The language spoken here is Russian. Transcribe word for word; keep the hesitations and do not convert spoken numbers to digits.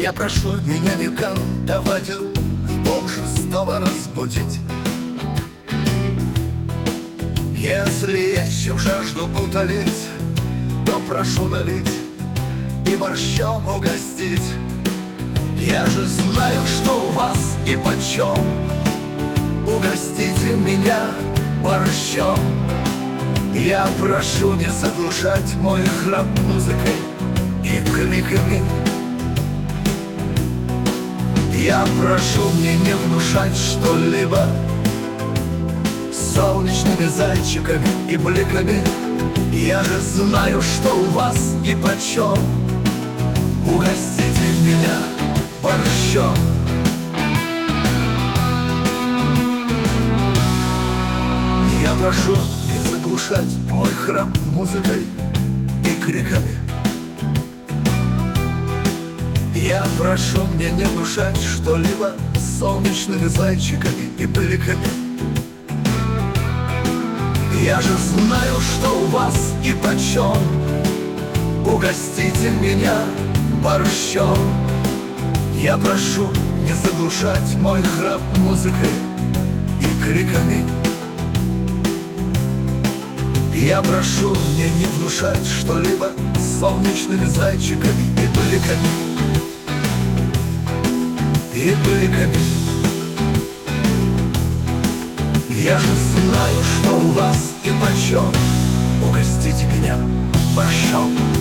Я прошу меня не кантовать, больше снова разбудить. Если я еще жажду утолить, то прошу налить и борщом угостить. Я же знаю, что у вас и почем. Угостите меня борщом. Я прошу не заглушать мой храп музыкой и криками. Я прошу мне не внушать что-либо солнечными зайчиками и бликами. Я же знаю, что у вас и почем. Угостите меня борщом. Я прошу не заглушать мой храп музыкой и криками. Я прошу мне не внушать что-либо солнечными зайчиками и бликами. Я же знаю, что у вас и почем. Угостите меня борщом. Я прошу не заглушать мой храп музыкой и криками. Я прошу мне не внушать что-либо солнечными зайчиками и бликами. И бликами. Я же знаю, что у вас и почем. Угостите меня борщом.